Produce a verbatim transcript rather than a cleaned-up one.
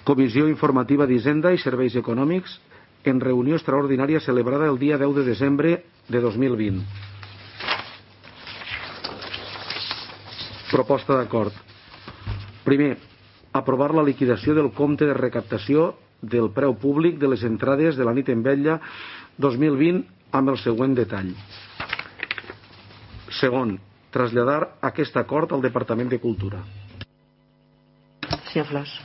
Comissió Informativa d'Hisenda i Serveis Econòmics en reunió extraordinària celebrada el dia deu de desembre de dos mil vint. Proposta d'acord. Primer, aprovar la liquidació del compte de recaptació del preu públic de les entrades de la nit en vetlla dos mil vint amb el següent detall. Segon, traslladar aquest acord al Departament de Cultura. Senyor Flors.